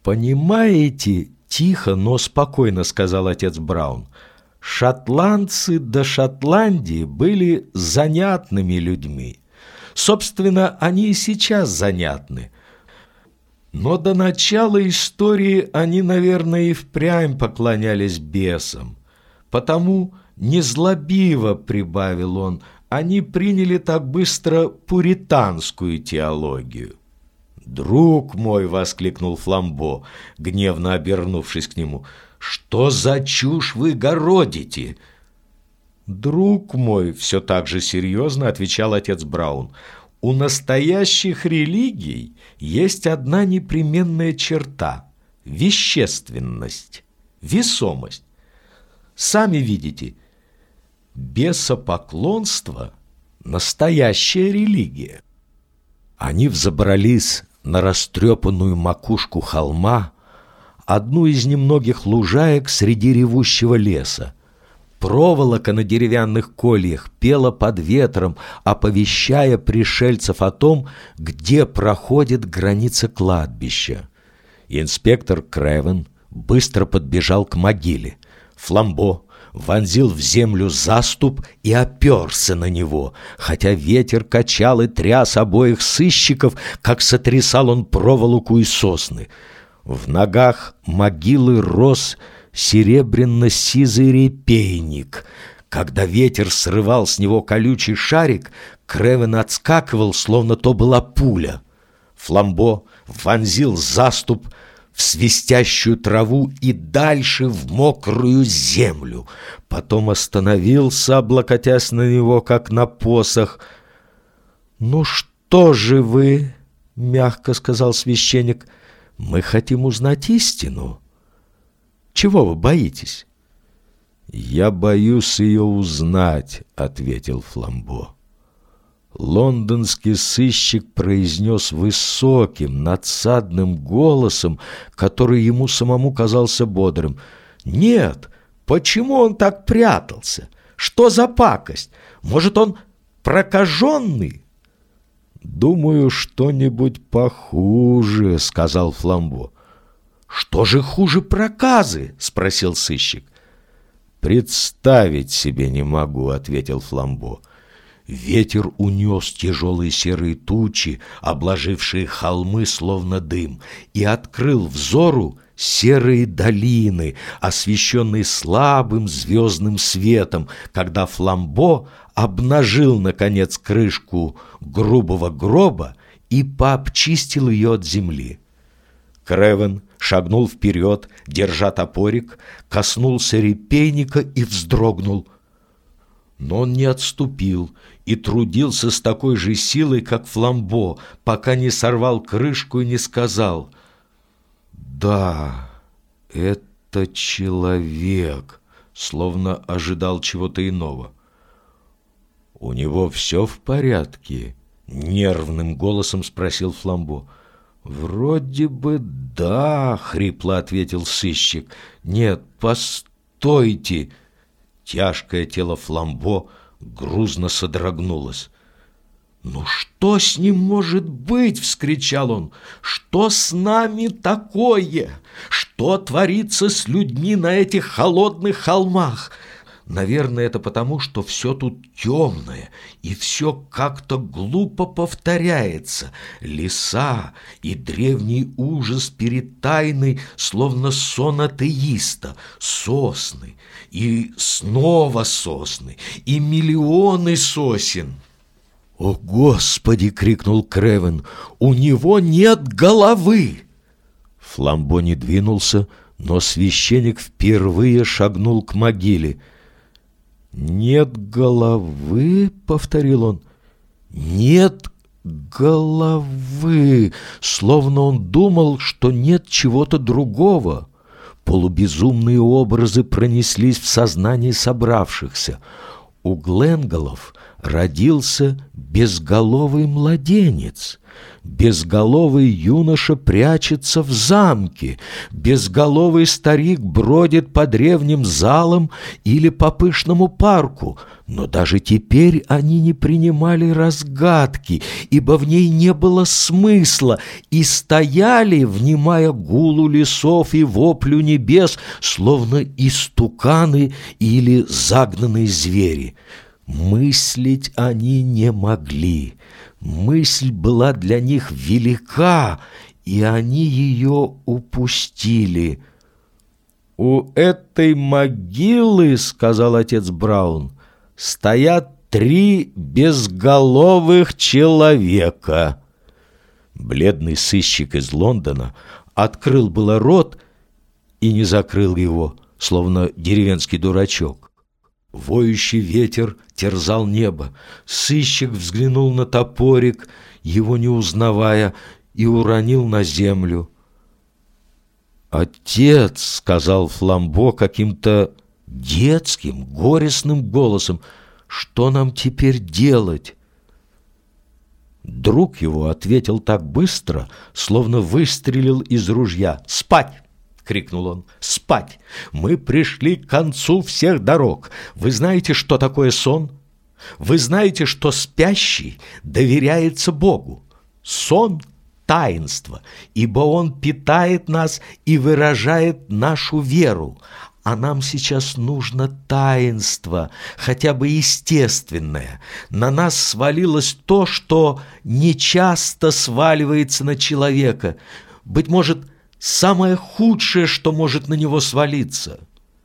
«Понимаете, — тихо, но спокойно сказал отец Браун, — шотландцы до Шотландии были занятными людьми. Собственно, они и сейчас занятны. Но до начала истории они, наверное, и впрямь поклонялись бесам. Потому, незлобиво, — прибавил он, — они приняли так быстро пуританскую теологию». «Друг мой!» — воскликнул Фламбо, гневно обернувшись к нему. «Что за чушь вы городите?» «Друг мой!» — все так же серьезно отвечал отец Браун. «У настоящих религий есть одна непременная черта — вещественность, весомость. Сами видите, бесопоклонство — настоящая религия». Они взобрались на растрепанную макушку холма, одну из немногих лужаек среди ревущего леса. Проволока на деревянных кольях пела под ветром, оповещая пришельцев о том, где проходит граница кладбища. Инспектор Кревен быстро подбежал к могиле. Фламбо вонзил в землю заступ и оперся на него, хотя ветер качал и тряс обоих сыщиков, как сотрясал он проволоку и сосны. В ногах могилы рос серебряно-сизый репейник. Когда ветер срывал с него колючий шарик, Кревен отскакивал, словно то была пуля. Фламбо вонзил заступ в свистящую траву и дальше в мокрую землю. Потом остановился, облокотясь на него, как на посох. «Ну что же вы?» — мягко сказал священник. «Мы хотим узнать истину. Чего вы боитесь?» «Я боюсь ее узнать», — ответил Фламбо. Лондонский сыщик произнес высоким, надсадным голосом, который ему самому казался бодрым: «Нет, почему он так прятался? Что за пакость? Может, он прокаженный?» «Думаю, что-нибудь похуже», — сказал Фламбо. «Что же хуже проказы?» — спросил сыщик. «Представить себе не могу», — ответил Фламбо. Ветер унес тяжелые серые тучи, обложившие холмы словно дым, и открыл взору серые долины, освещенные слабым звездным светом, когда Фламбо обнажил, наконец, крышку грубого гроба и пообчистил ее от земли. Кревен шагнул вперед, держа топорик, коснулся репейника и вздрогнул. Но он не отступил и трудился с такой же силой, как Фламбо, пока не сорвал крышку и не сказал: «Да, это человек», словно ожидал чего-то иного. «У него все в порядке?» — нервным голосом спросил Фламбо. «Вроде бы да», — хрипло ответил сыщик. «Нет, постойте». Тяжкое тело Фламбо грузно содрогнулось. «Ну что с ним может быть?» — вскричал он. «Что с нами такое? Что творится с людьми на этих холодных холмах? Наверное, это потому, что все тут темное, и все как-то глупо повторяется. Леса и древний ужас перед тайной, словно сон атеиста, сосны, и снова сосны, и миллионы сосен». «О, Господи!» — крикнул Кревен. «У него нет головы!» Фламбо не двинулся, но священник впервые шагнул к могиле. «Нет головы?» — повторил он. «Нет головы!» Словно он думал, что нет чего-то другого. Полубезумные образы пронеслись в сознании собравшихся. У Гленголов родился безголовый младенец. Безголовый юноша прячется в замке, безголовый старик бродит по древним залам или по пышному парку. Но даже теперь они не принимали разгадки, ибо в ней не было смысла, и стояли, внимая гулу лесов и воплю небес, словно истуканы или загнанные звери. Мыслить они не могли. Мысль была для них велика, и они ее упустили. «У этой могилы, — сказал отец Браун, — стоят 3 безголовых человека». Бледный сыщик из Лондона открыл было рот и не закрыл его, словно деревенский дурачок. Воющий ветер терзал небо. Сыщик взглянул на топорик, его не узнавая, и уронил на землю. «Отец, — сказал Фламбо каким-то детским, горестным голосом, — что нам теперь делать?» Друг его ответил так быстро, словно выстрелил из ружья. «Спать!» — крикнул он. «Спать! Мы пришли к концу всех дорог. Вы знаете, что такое сон? Вы знаете, что спящий доверяется Богу. Сон — таинство, ибо он питает нас и выражает нашу веру. А нам сейчас нужно таинство, хотя бы естественное. На нас свалилось то, что нечасто сваливается на человека. Быть может, самое худшее, что может на него свалиться».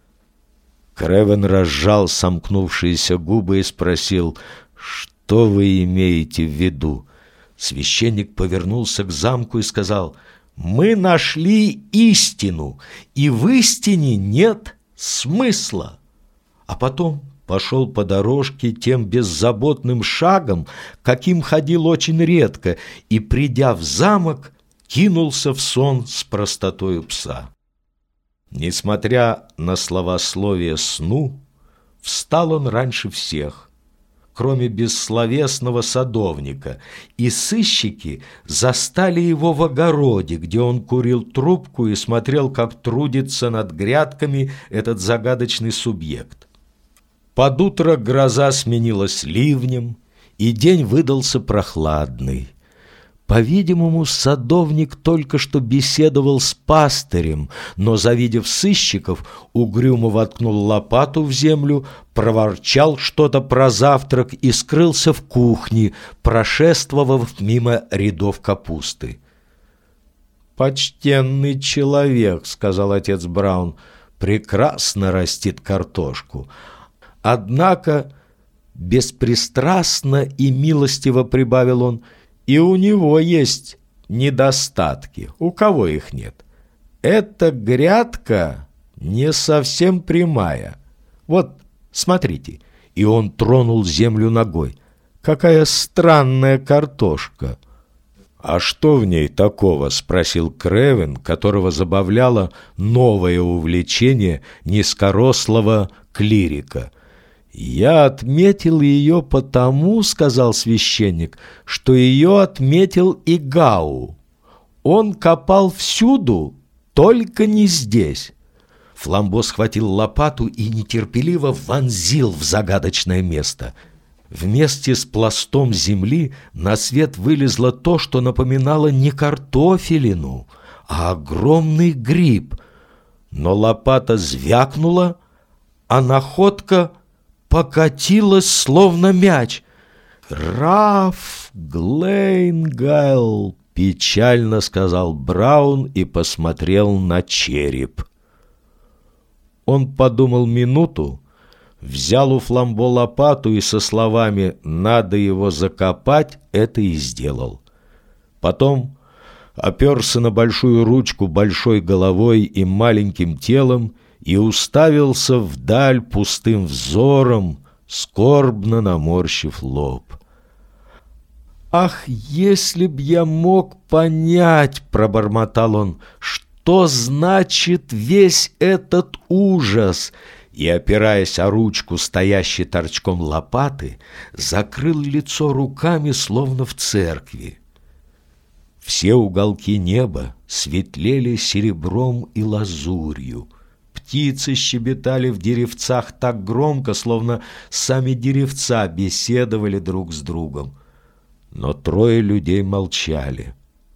Кревен разжал сомкнувшиеся губы и спросил: «Что вы имеете в виду?» Священник повернулся к замку и сказал: «Мы нашли истину, и в истине нет смысла». А потом пошел по дорожке тем беззаботным шагом, каким ходил очень редко, и, придя в замок, кинулся в сон с простотою пса. Несмотря на словословие сну, встал он раньше всех, кроме бессловесного садовника, и сыщики застали его в огороде, где он курил трубку и смотрел, как трудится над грядками этот загадочный субъект. Под утро гроза сменилась ливнем, и день выдался прохладный. По-видимому, садовник только что беседовал с пастырем, но, завидев сыщиков, угрюмо воткнул лопату в землю, проворчал что-то про завтрак и скрылся в кухне, прошествовав мимо рядов капусты. «Почтенный человек, — сказал отец Браун, — прекрасно растит картошку. Однако, беспристрастно и милостиво прибавил он, — и у него есть недостатки. У кого их нет? Эта грядка не совсем прямая. Вот, смотрите». И он тронул землю ногой. «Какая странная картошка!» «А что в ней такого?» — спросил Кревен, которого забавляло новое увлечение низкорослого клирика. «Я отметил ее потому, — сказал священник, — что ее отметил и Гау. Он копал всюду, только не здесь». Фламбо схватил лопату и нетерпеливо вонзил в загадочное место. Вместе с пластом земли на свет вылезло то, что напоминало не картофелину, а огромный гриб. Но лопата звякнула, а находка покатилась, словно мяч. «Раф Глейнгайл», — печально сказал Браун и посмотрел на череп. Он подумал минуту, взял у Фламбо лопату и со словами «надо его закопать» это и сделал. Потом оперся на большую ручку большой головой и маленьким телом и уставился вдаль пустым взором, скорбно наморщив лоб. «Ах, если б я мог понять, — пробормотал он, — что значит весь этот ужас, и, опираясь о ручку, стоящей торчком лопаты, закрыл лицо руками, словно в церкви. Все уголки неба светлели серебром и лазурью. Птицы щебетали в деревцах так громко, словно сами деревца беседовали друг с другом. Но трое людей молчали.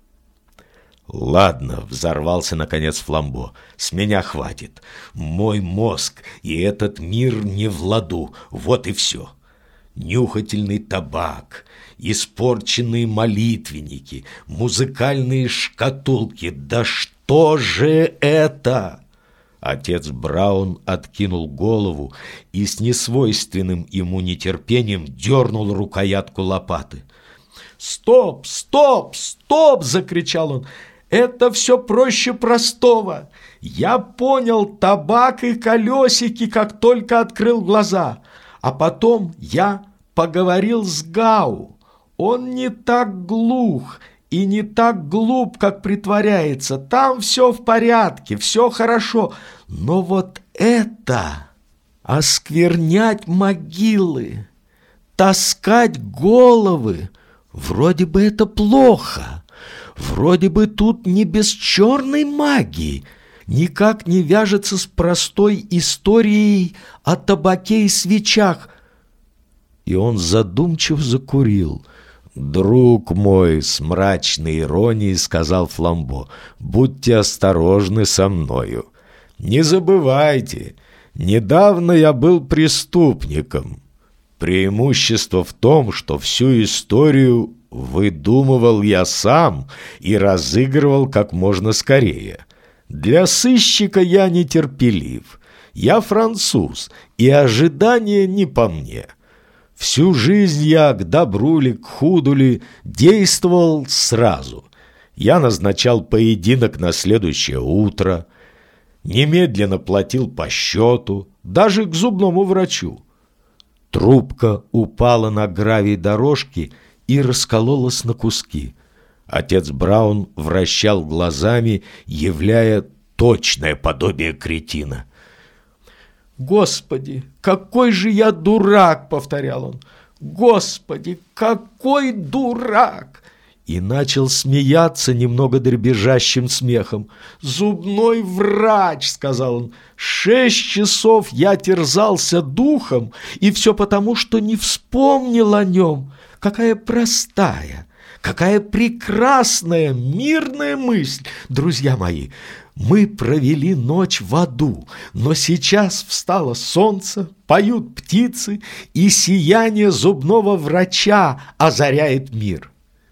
«Ладно», — взорвался наконец Фламбо, — «с меня хватит. Мой мозг и этот мир не в ладу, вот и все. Нюхательный табак, испорченные молитвенники, музыкальные шкатулки. Да что же это?» Отец Браун откинул голову и с несвойственным ему нетерпением дернул рукоятку лопаты. «Стоп! Стоп! Стоп!» — закричал он. «Это все проще простого. Я понял табак и колесики, как только открыл глаза. А потом я поговорил с Гау. Он не так глух и не так глуп, как притворяется. Там все в порядке, все хорошо. Но вот это... осквернять могилы, таскать головы, вроде бы это плохо. Вроде бы тут не без черной магии, никак не вяжется с простой историей о табаке и свечах». И он задумчиво закурил. «Друг мой», — с мрачной иронией сказал Фламбо, — «будьте осторожны со мною. Не забывайте, недавно я был преступником. Преимущество в том, что всю историю выдумывал я сам и разыгрывал как можно скорее. Для сыщика я нетерпелив. Я француз, и ожидания не по мне. Всю жизнь я, к добру ли, к худу ли, действовал сразу. Я назначал поединок на следующее утро, немедленно платил по счету, даже к зубному врачу. Трубка упала на гравий дорожки и раскололась на куски. Отец Браун вращал глазами, являя точное подобие кретина. «Господи, какой же я дурак!» — повторял он. «Господи, какой дурак!» И начал смеяться немного дребезжащим смехом. «Зубной врач!» — сказал он. «6 часов я терзался духом, и все потому, что не вспомнил о нем. Какая простая, какая прекрасная, мирная мысль! Друзья мои, мы провели ночь в аду, но сейчас встало солнце, поют птицы, и сияние зубного врача озаряет мир».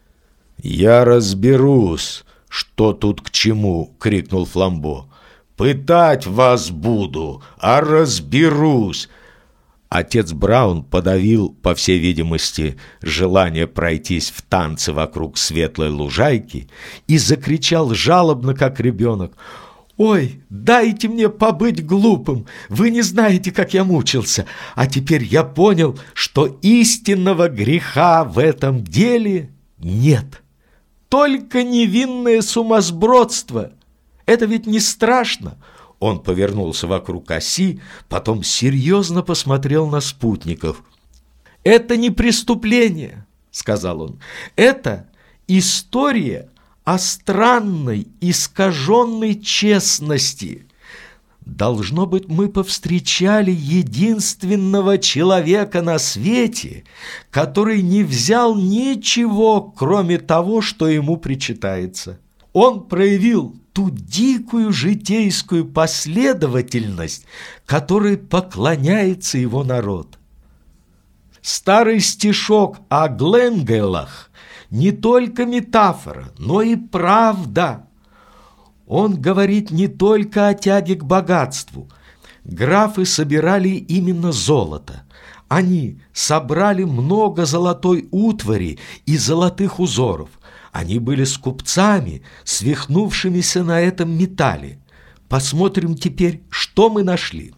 «Я разберусь, что тут к чему!» — крикнул Фламбо. «Пытать вас буду, а разберусь!» Отец Браун подавил, по всей видимости, желание пройтись в танце вокруг светлой лужайки и закричал жалобно, как ребенок: «Ой, дайте мне побыть глупым! Вы не знаете, как я мучился! А теперь я понял, что истинного греха в этом деле нет. Только невинное сумасбродство. Это ведь не страшно!» Он повернулся вокруг оси, потом серьезно посмотрел на спутников. «Это не преступление», — сказал он. «Это история о странной, искаженной честности. Должно быть, мы повстречали единственного человека на свете, который не взял ничего, кроме того, что ему причитается. Он проявил ту дикую житейскую последовательность, которой поклоняется его народ. Старый стишок о Гленгеллах не только метафора, но и правда. Он говорит не только о тяге к богатству. Графы собирали именно золото. Они собрали много золотой утвари и золотых узоров. Они были скупцами, свихнувшимися на этом металле. Посмотрим теперь, что мы нашли.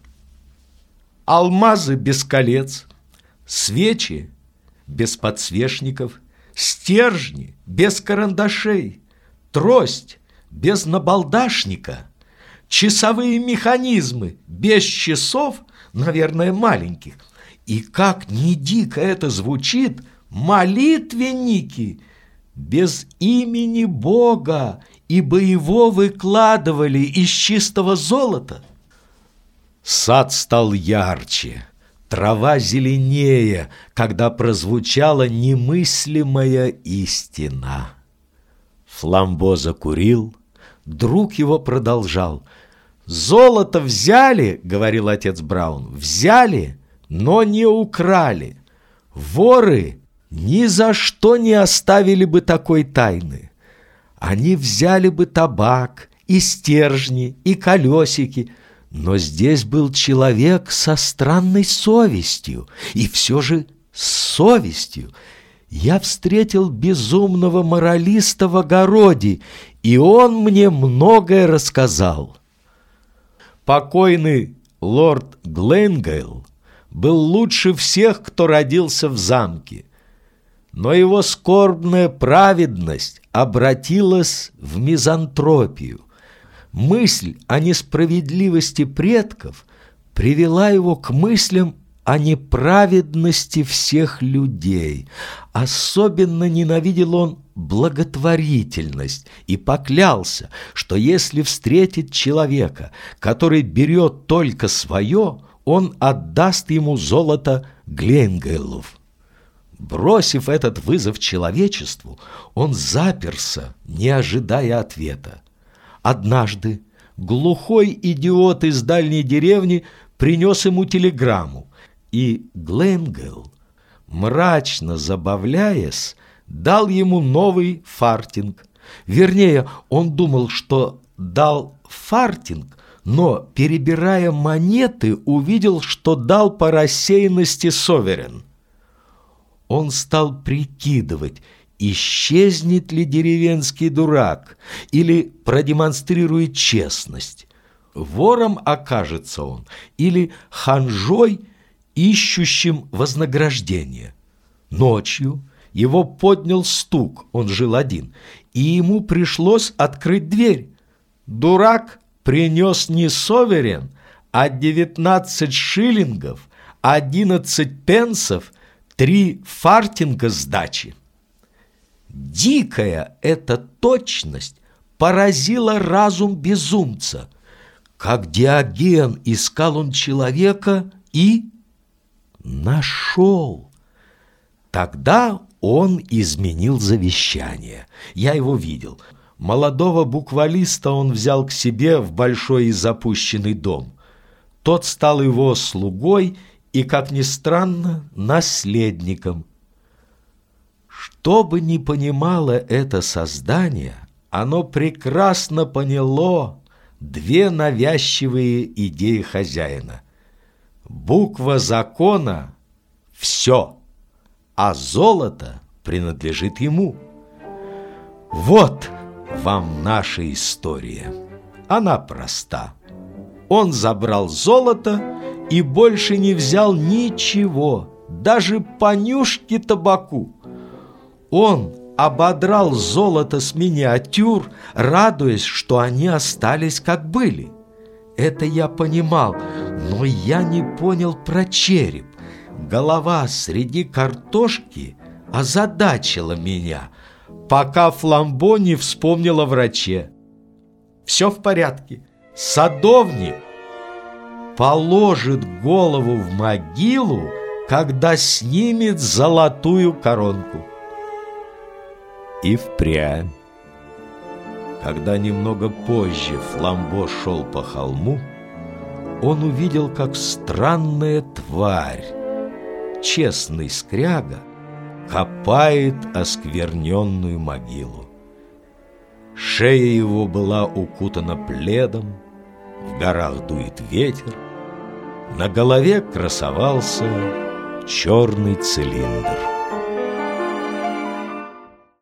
Алмазы без колец, свечи без подсвечников, стержни без карандашей, трость без набалдашника, часовые механизмы без часов, наверное, маленьких. И как ни дико это звучит, молитвенники без имени Бога, ибо его выкладывали из чистого золота. Сад стал ярче, трава зеленее, когда прозвучала немыслимая истина. Фламбо закурил, друг его продолжал. «Золото взяли, — говорил отец Браун, — взяли, но не украли. Воры ни за что не оставили бы такой тайны. Они взяли бы табак и стержни, и колесики, но здесь был человек со странной совестью, и все же с совестью. Я встретил безумного моралиста в огороде, и он мне многое рассказал». Покойный лорд Гленгейл был лучше всех, кто родился в замке, но его скорбная праведность обратилась в мизантропию. Мысль о несправедливости предков привела его к мыслям о неправедности всех людей. Особенно ненавидел он благотворительность и поклялся, что если встретит человека, который берет только свое, он отдаст ему золото Гленгейлов. Бросив этот вызов человечеству, он заперся, не ожидая ответа. Однажды глухой идиот из дальней деревни принес ему телеграмму, и Гленгейл, мрачно забавляясь, дал ему новый фартинг. Вернее, он думал, что дал фартинг, но, перебирая монеты, увидел, что дал по рассеянности соверен. Он стал прикидывать, исчезнет ли деревенский дурак или продемонстрирует честность. Вором окажется он или ханжой, ищущим вознаграждение. Ночью его поднял стук, он жил один, и ему пришлось открыть дверь. Дурак принес не соверен, а 19 шиллингов, 11 пенсов, 3 фартинга сдачи. Дикая эта точность поразила разум безумца. Как Диоген искал он человека и нашел. Тогда он изменил завещание. Я его видел. Молодого буквалиста он взял к себе в большой и запущенный дом. Тот стал его слугой и, как ни странно, наследником. Что бы ни понимало это создание, оно прекрасно поняло две навязчивые идеи хозяина. Буква закона — все, а золото принадлежит ему. Вот вам наша история. Она проста. Он забрал золото и больше не взял ничего, даже понюшки табаку. Он ободрал золото с миниатюр, радуясь, что они остались как были. Это я понимал, но я не понял про череп. Голова среди картошки озадачила меня, пока Фламбо не вспомнил о враче. Все в порядке. Садовник положит голову в могилу, когда снимет золотую коронку. И впрямь. Когда немного позже Фламбо шел по холму, он увидел, как странная тварь, честный скряга, копает оскверненную могилу. Шея его была укутана пледом, в горах дует ветер, на голове красовался черный цилиндр.